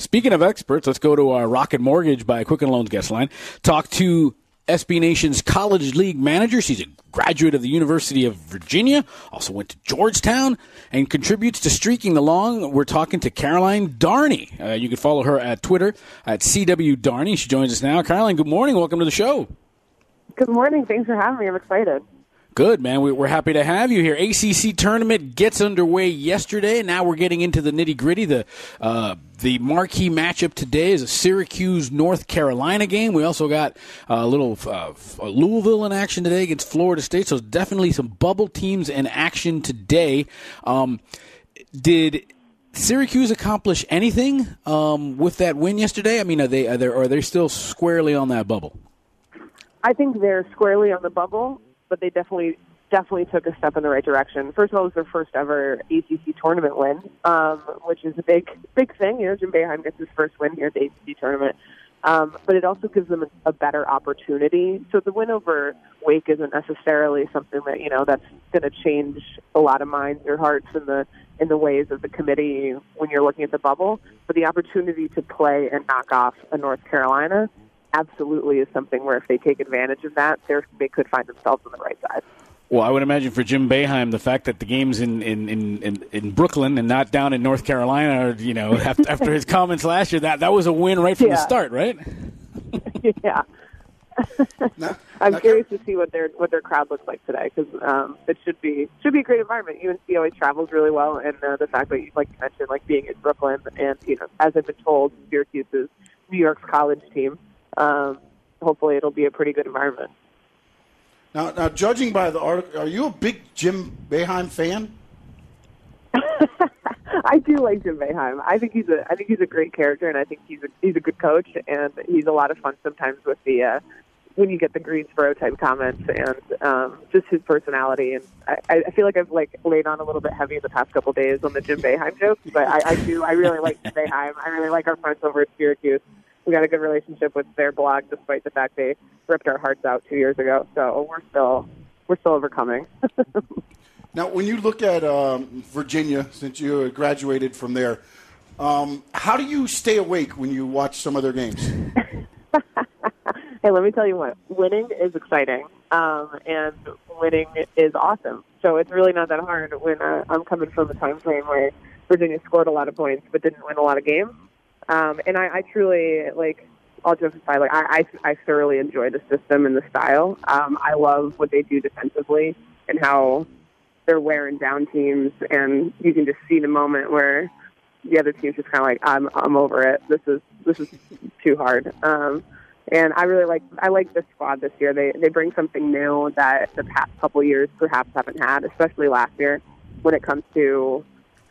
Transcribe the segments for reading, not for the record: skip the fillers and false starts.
Speaking of experts, let's go to our Rocket Mortgage by Quicken Loans guest line. Talk to SB Nation's College League manager. She's a graduate of the University of Virginia, also went to Georgetown, and contributes to Streaking Along. We're talking to Caroline Darney. You can follow her at Twitter at CW Darney. She joins us now. Caroline, good morning. Welcome to the show. Good morning. Thanks for having me. I'm excited. Good, man. We're happy to have you here. ACC tournament gets underway yesterday. Now we're getting into the nitty-gritty. The marquee matchup today is a Syracuse-North Carolina game. We also got a little Louisville in action today against Florida State, so definitely some bubble teams in action today. Did Syracuse accomplish anything with that win yesterday? I mean, are they still squarely on that bubble? I think they're squarely on the bubble, but they definitely took a step in the right direction. First of all, it was their first ever ACC tournament win, which is a big thing. You know, Jim Boeheim gets his first win here at the ACC tournament. But it also gives them a better opportunity. So the win over Wake isn't necessarily something that, you know, that's going to change a lot of minds or hearts in the ways of the committee when you're looking at the bubble. But the opportunity to play and knock off a North Carolina absolutely is something where if they take advantage of that, they could find themselves on the right side. Well, I would imagine for Jim Boeheim, the fact that the game's in Brooklyn and not down in North Carolina, you know, after his comments last year, that was a win right from the start, right? Yeah. I'm curious to see what their crowd looks like today, because it should be a great environment. UNC always travels really well, and the fact that, like you mentioned, like being in Brooklyn, and, you know, as I've been told, Syracuse's New York's college team. Hopefully it'll be a pretty good environment. Now, judging by the article, are you a big Jim Boeheim fan? I do like Jim Boeheim. I think he's a great character, and I think he's a good coach, and he's a lot of fun sometimes with the when you get the Greensboro type comments and just his personality. And I feel like I've laid on a little bit heavy in the past couple days on the Jim Boeheim jokes, but I really like Jim Boeheim. I really like our friends over at Syracuse. We got a good relationship with their blog, despite the fact they ripped our hearts out 2 years ago. So we're still overcoming. Now, when you look at Virginia, since you graduated from there, how do you stay awake when you watch some of their games? Hey, let me tell you what. Winning is exciting, and winning is awesome. So it's really not that hard when I'm coming from a time frame where Virginia scored a lot of points but didn't win a lot of games. And I truly, all jokes aside, I thoroughly enjoy the system and the style. I love what they do defensively and how they're wearing down teams, and you can just see the moment where the other team's just kind of like, I'm over it. This is too hard. And I like this squad this year. They bring something new that the past couple years perhaps haven't had, especially last year when it comes to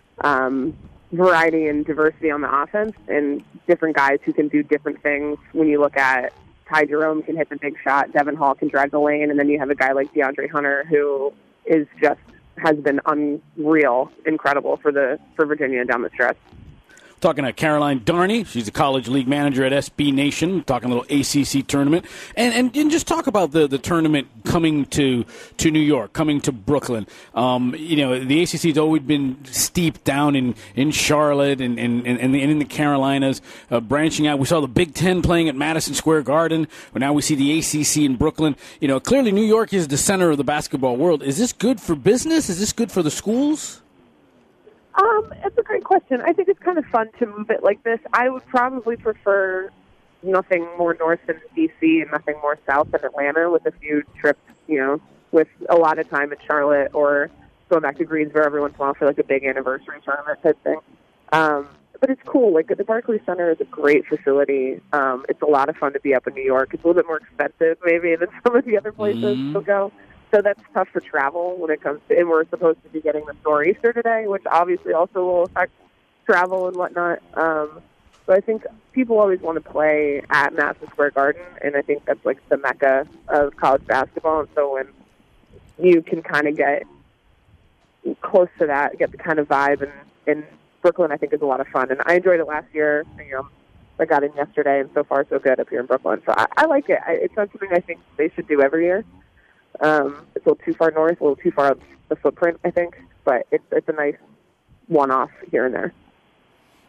variety and diversity on the offense and different guys who can do different things. When you look at Ty Jerome can hit the big shot, Devin Hall can drive the lane, and then you have a guy like DeAndre Hunter who has been unreal, incredible for Virginia down the stretch. Talking to Caroline Darney. She's a college league manager at SB Nation. Talking a little ACC tournament. And just talk about the tournament coming to New York, coming to Brooklyn. You know, the ACC has always been steeped down in Charlotte and in the Carolinas, branching out. We saw the Big Ten playing at Madison Square Garden, but now we see the ACC in Brooklyn. You know, clearly New York is the center of the basketball world. Is this good for business? Is this good for the schools? It's a great question. I think it's kind of fun to move it like this. I would probably prefer nothing more north than D.C. and nothing more south than Atlanta, with a few trips, you know, with a lot of time in Charlotte or going back to Greensboro every once in a while for like a big anniversary tournament type thing. But it's cool. Like, the Barclays Center is a great facility. It's a lot of fun to be up in New York. It's a little bit more expensive maybe than some of the other places to go. So that's tough for travel when it comes to, and we're supposed to be getting the Nor'easter today, which obviously also will affect travel and whatnot. So I think people always want to play at Madison Square Garden, and I think that's like the mecca of college basketball. And so when you can kind of get close to that, get the kind of vibe, and Brooklyn, I think, is a lot of fun. And I enjoyed it last year. You know, I got in yesterday, and so far so good up here in Brooklyn. So I like it. It's not something I think they should do every year. It's a little too far north, a little too far up the footprint, I think. But it's a nice one-off here and there.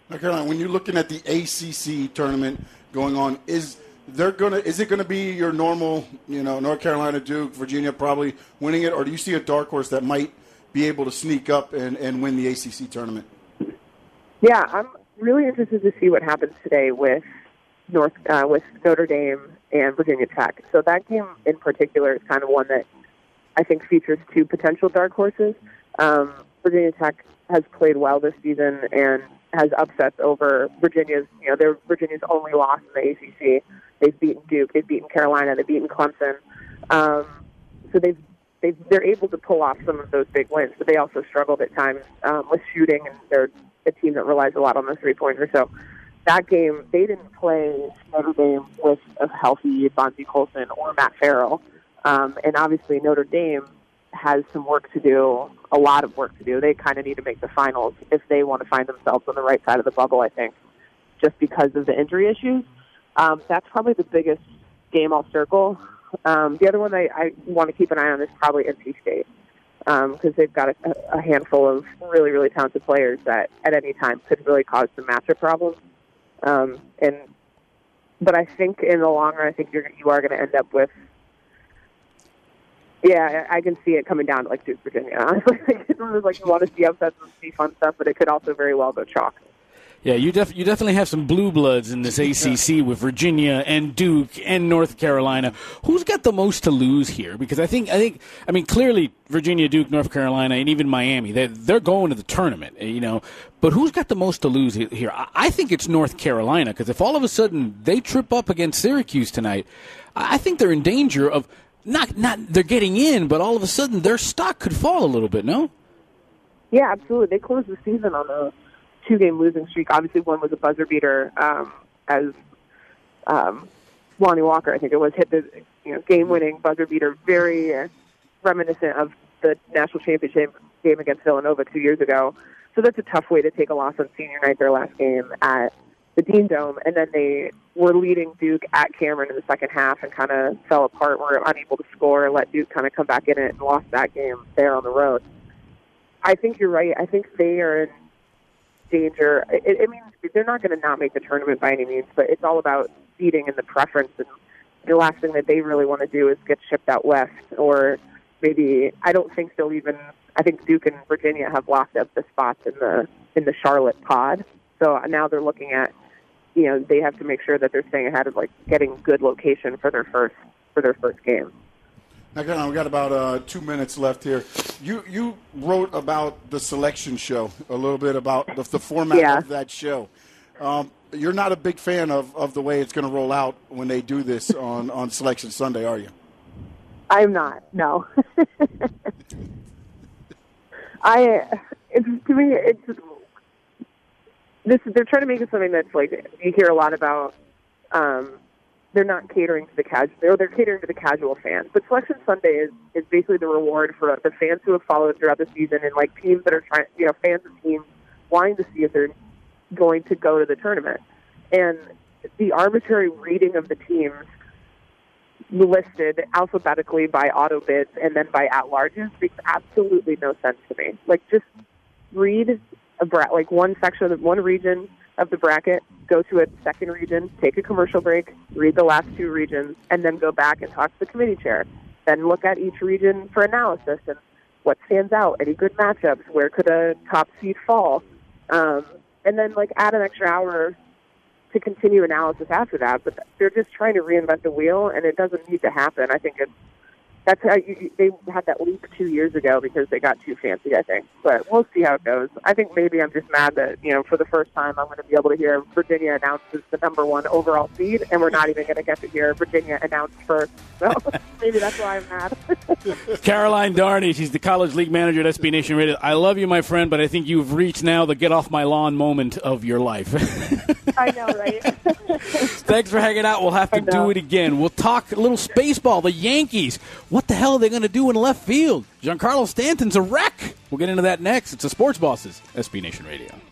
Now, Caroline, when you're looking at the ACC tournament going on, is it going to be your normal, North Carolina, Duke, Virginia probably winning it, or do you see a dark horse that might be able to sneak up and win the ACC tournament? Yeah, I'm really interested to see what happens today with Notre Dame and Virginia Tech. So that game in particular is kind of one that I think features two potential dark horses. Virginia Tech has played well this season and has upsets over Virginia's. They're Virginia's only loss in the ACC. They've beaten Duke, they've beaten Carolina, they've beaten Clemson. So they're able to pull off some of those big wins, but they also struggled at times with shooting, and they're a team that relies a lot on the three-pointer. So that game, they didn't play Notre Dame with a healthy Bonzie Colson or Matt Farrell. And obviously Notre Dame has some work to do, a lot of work to do. They kind of need to make the finals if they want to find themselves on the right side of the bubble, I think, just because of the injury issues. That's probably the biggest game I'll circle. The other one I want to keep an eye on is probably NC State, because they've got a handful of really, really talented players that at any time could really cause some matchup problems. But I think in the long run, I think you are going to end up with. Yeah, I can see it coming down to like Duke, Virginia. Honestly, it's like you want to see upsets and see fun stuff, but it could also very well go chalk. Yeah, you definitely have some blue bloods in this ACC with Virginia and Duke and North Carolina. Who's got the most to lose here? Because I mean, clearly Virginia, Duke, North Carolina, and even Miami, they're going to the tournament, But who's got the most to lose here? I think it's North Carolina, because if all of a sudden they trip up against Syracuse tonight, I think they're in danger of not they're getting in, but all of a sudden their stock could fall a little bit, no? Yeah, absolutely. They closed the season on a 2-game losing streak. Obviously, one was a buzzer beater as Lonnie Walker, I think it was, hit the game-winning buzzer beater, very reminiscent of the national championship game against Villanova 2 years ago. So that's a tough way to take a loss on senior night, their last game at the Dean Dome. And then they were leading Duke at Cameron in the second half and kind of fell apart, were unable to score, let Duke kind of come back in it and lost that game there on the road. I think you're right. I think they are in danger. I mean, they're not going to not make the tournament by any means, but it's all about seeding and the preference. And the last thing that they really want to do is get shipped out west, or maybe I don't think they'll even. I think Duke and Virginia have locked up the spots in the Charlotte pod. So now they're looking at, they have to make sure that they're staying ahead of like getting good location for their first game. Now, we got about 2 minutes left here. You wrote about the selection show, a little bit about the format of that show. You're not a big fan of the way it's going to roll out when they do this on Selection Sunday, are you? I'm not, no. They're trying to make it something that's like, you hear a lot about, they're not catering to the casual, they're catering to the casual fans. But Selection Sunday is basically the reward for the fans who have followed throughout the season, and like teams that are trying, fans of teams wanting to see if they're going to go to the tournament. And the arbitrary reading of the teams listed alphabetically by auto bids and then by at-larges makes absolutely no sense to me. Like, just read one section of one region of the bracket, go to a second region, take a commercial break, read the last two regions, and then go back and talk to the committee chair. Then look at each region for analysis and what stands out, any good matchups, where could a top seed fall, and then add an extra hour to continue analysis after that. But they're just trying to reinvent the wheel, and it doesn't need to happen. I think that's how they had that leak 2 years ago because they got too fancy, I think. But we'll see how it goes. I think maybe I'm just mad that, for the first time I'm going to be able to hear Virginia announced as the number one overall seed, and we're not even going to get to hear Virginia announced first. So maybe that's why I'm mad. Caroline Darney, she's the college league manager at SB Nation Radio. I love you, my friend, but I think you've reached now the get off my lawn moment of your life. I know, right? Thanks for hanging out. We'll have to do it again. We'll talk a little Spaceball, the Yankees. What the hell are they going to do in left field? Giancarlo Stanton's a wreck. We'll get into that next. It's the Sports Bosses, SB Nation Radio.